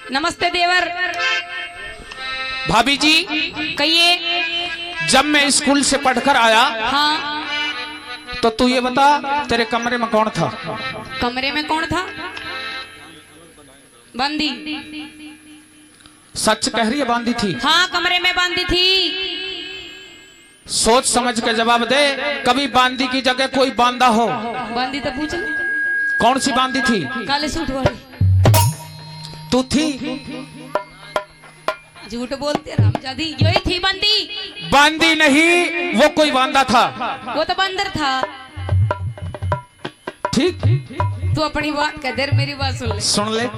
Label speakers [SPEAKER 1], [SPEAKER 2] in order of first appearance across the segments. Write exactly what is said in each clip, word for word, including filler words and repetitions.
[SPEAKER 1] नमस्ते देवर।
[SPEAKER 2] भाभी जी
[SPEAKER 1] कहिए।
[SPEAKER 2] जब मैं स्कूल से पढ़कर आया
[SPEAKER 1] हाँ।
[SPEAKER 2] तो तू ये बता तेरे कमरे में कौन था?
[SPEAKER 1] कमरे में कौन था? बंदी।
[SPEAKER 2] सच कह रही है बांदी थी?
[SPEAKER 1] हाँ कमरे में बंदी थी।
[SPEAKER 2] सोच समझ के जवाब दे, कभी बांदी की जगह कोई बांदा हो।
[SPEAKER 1] बंदी तो पूछ ले।
[SPEAKER 2] कौन सी बांदी थी?
[SPEAKER 1] काले सूट वाली।
[SPEAKER 2] तू थी?
[SPEAKER 1] झूठ बोलते रामजादी, यही थी बंदी।
[SPEAKER 2] बांदी नहीं, वो कोई बांदा था।
[SPEAKER 1] वो तो बंदर था।
[SPEAKER 2] ठीक,
[SPEAKER 1] तू अपनी बात कह दे, मेरी बात सुन ले।
[SPEAKER 2] सुन ले।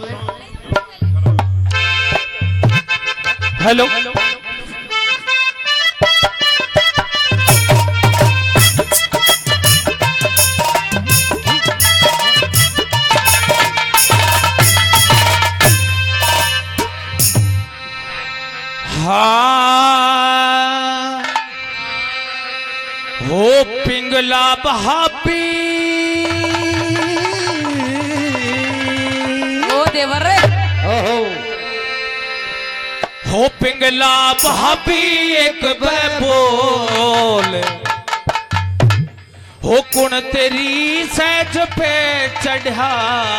[SPEAKER 2] हेलो, हाँ हो पिंगला भाभी।
[SPEAKER 1] ओ देवर
[SPEAKER 2] हो पिंगला भाभी एक बोल हो कुण तेरी सहज पे चढ़ा।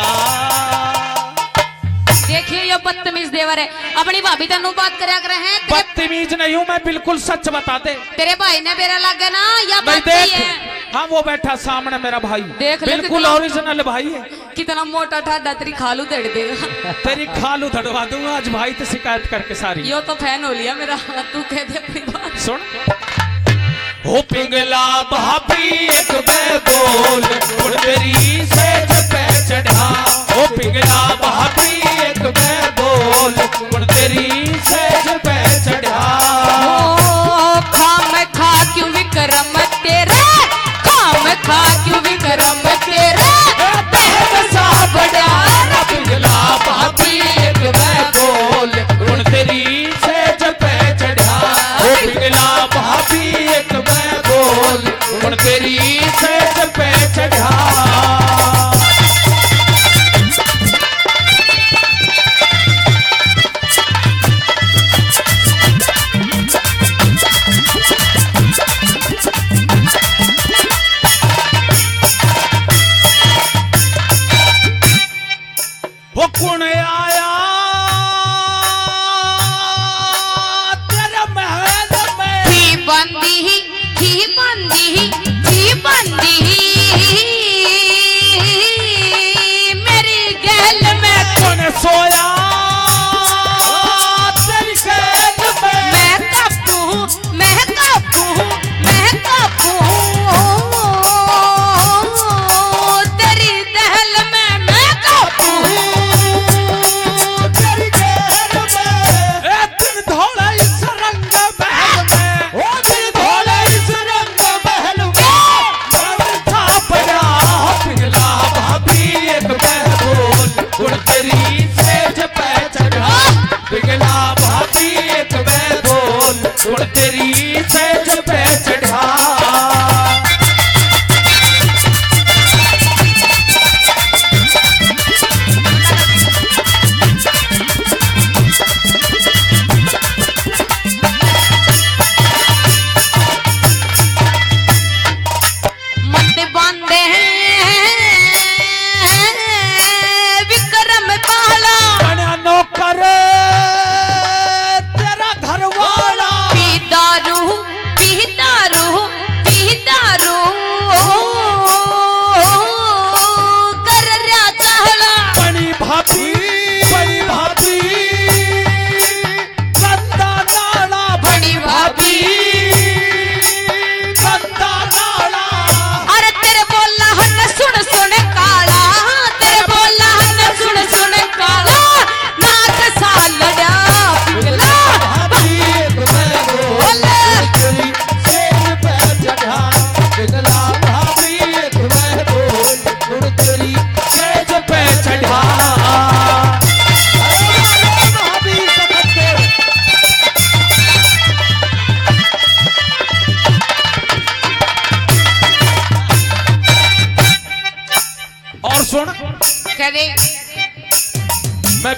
[SPEAKER 1] देखिए ये बदतमीज देवर है। अपनी भाभी तेनू बात करया करे हैं।
[SPEAKER 2] बदतमीज नहीं हूँ मैं, बिल्कुल सच बता दे।
[SPEAKER 1] तेरे भाई ने बेरा लगे ना या
[SPEAKER 2] भाई
[SPEAKER 1] बात सही
[SPEAKER 2] देख,
[SPEAKER 1] है?
[SPEAKER 2] हाँ वो बैठा सामने मेरा भाई,
[SPEAKER 1] देख ले
[SPEAKER 2] बिल्कुल
[SPEAKER 1] कितना-
[SPEAKER 2] ओरिजिनल भाई है।
[SPEAKER 1] कितना मोटा ठाडा तेरी खालू दड़ देगा।
[SPEAKER 2] तेरी खालू धड़वा दूंगा आज भाई से शिकायत करके सारी।
[SPEAKER 1] यो तो फैन हो लिया मेरा। तू कह दे अपनी बात।
[SPEAKER 2] सुन, हो पिंगला भाभी एक बोल कुण तेरी सहज पे चढ़ा। हो पिंगला भाभी एक बोल कुण तेरी सहज पे चढ़ा।
[SPEAKER 1] ओ खाम खा क्यों विक्रम तेरे, खाम खा क्यों विक्रम तेरे,
[SPEAKER 2] सा बड़ा पिंगला भाभी एक बोल कुण तेरी सहज पे चढ़ा। हो पिंगला भाभी एक बोल कुण तेरी सहज पे चढ़ा।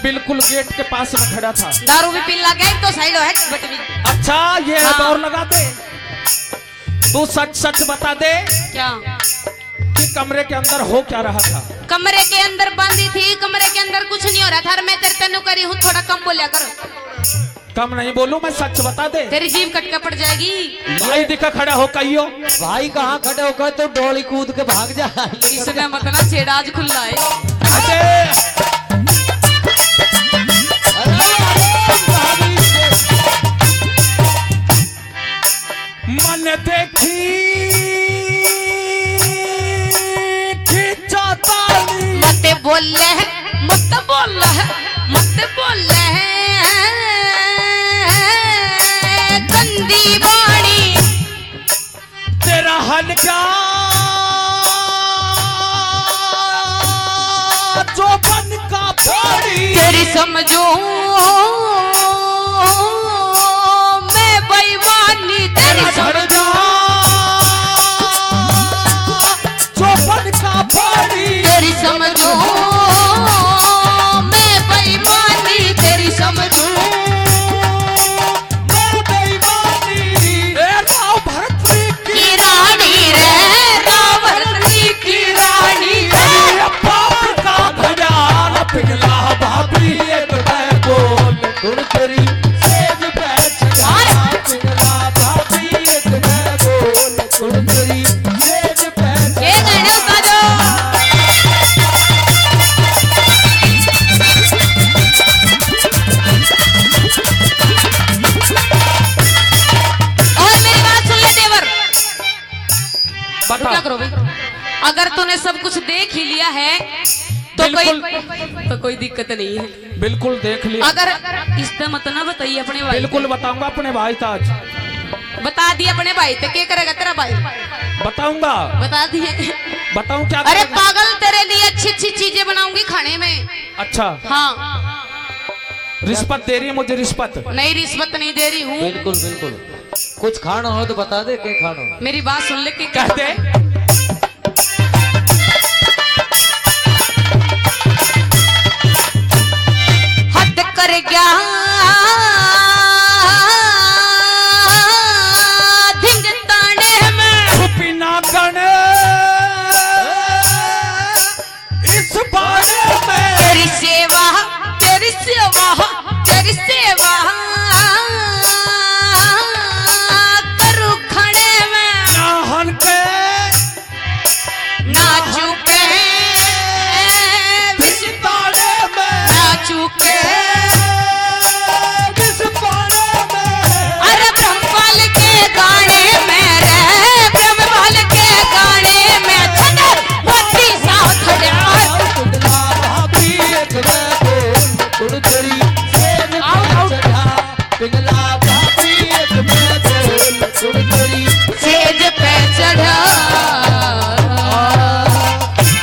[SPEAKER 2] बिल्कुल गेट के पास में खड़ा था।
[SPEAKER 1] दारू भी पी लगे तो साइड है बट भी।
[SPEAKER 2] अच्छा ये है
[SPEAKER 1] हाँ।
[SPEAKER 2] दौर लगा दे। तू सच सच बता दे
[SPEAKER 1] क्या
[SPEAKER 2] कि कमरे के अंदर हो क्या रहा था।
[SPEAKER 1] कमरे के अंदर बंदी थी, कमरे के अंदर कुछ नहीं हो रहा था। मैं तेरे तेनू करी हूँ, थोड़ा कम बोलिया कर।
[SPEAKER 2] कम नहीं बोलूं मैं, सच बता दे।
[SPEAKER 1] तेरी जीभ कटके पड़ जाएगी।
[SPEAKER 2] भाई दिखा खड़ा हो कहियो।
[SPEAKER 3] भाई कहाँ खड़े होकर तो डोली कूद के भाग जा।
[SPEAKER 1] इसने मतलब छेड़ा आज खुला है।
[SPEAKER 2] अरे मन देखी खिंचातानी।
[SPEAKER 1] मत बोल है, मत बोल है, मत बोल है गंदी वाणी।
[SPEAKER 2] तेरा हल क्या जो बन का फाड़ी।
[SPEAKER 1] तेरी समझो मैं बेईमानी। तेरी समझो
[SPEAKER 2] जो बन का फाड़ी।
[SPEAKER 1] तेरी समझो मैं बेईमानी। तेरी समझो
[SPEAKER 2] मैं बेईमानी। ए राव भरतरी
[SPEAKER 1] की रानी रे, रावणी की रानी रे।
[SPEAKER 2] ये बाप का भजान पिघला भाभी एक मैं बोल गुण तेरी सेज पे चढ़ा। पिघला भाभी एक मैं बोल गुण तेरी सेज पे
[SPEAKER 1] ये गाने उतारो। और मेरी बात सुन ले देवर। क्या
[SPEAKER 2] बता।
[SPEAKER 1] करो भाई, अगर तूने सब कुछ देख ही लिया है तो कोई तो कोई दिक्कत नहीं है।
[SPEAKER 2] बिल्कुल देख लिया।
[SPEAKER 1] अगर इसका मत ना बताइए अपने भाई।
[SPEAKER 2] बिल्कुल बताऊंगा अपने भाई ताज।
[SPEAKER 1] बता दिए अपने भाई तो क्या करेगा तेरा भाई?
[SPEAKER 2] बताऊंगा।
[SPEAKER 1] बता दिए।
[SPEAKER 2] बताऊं क्या
[SPEAKER 1] अरे
[SPEAKER 2] करेगा?
[SPEAKER 1] पागल, तेरे लिए अच्छी अच्छी चीजें बनाऊंगी खाने में।
[SPEAKER 2] अच्छा
[SPEAKER 1] हाँ,
[SPEAKER 2] रिश्वत दे रही है मुझे, रिश्वत।
[SPEAKER 1] नहीं रिश्वत नहीं दे रही हूँ।
[SPEAKER 3] बिल्कुल बिल्कुल। कुछ खाना हो तो बता दे, क्या खाना हो।
[SPEAKER 1] मेरी बात सुन ले कि
[SPEAKER 2] कहते
[SPEAKER 1] हद कर गया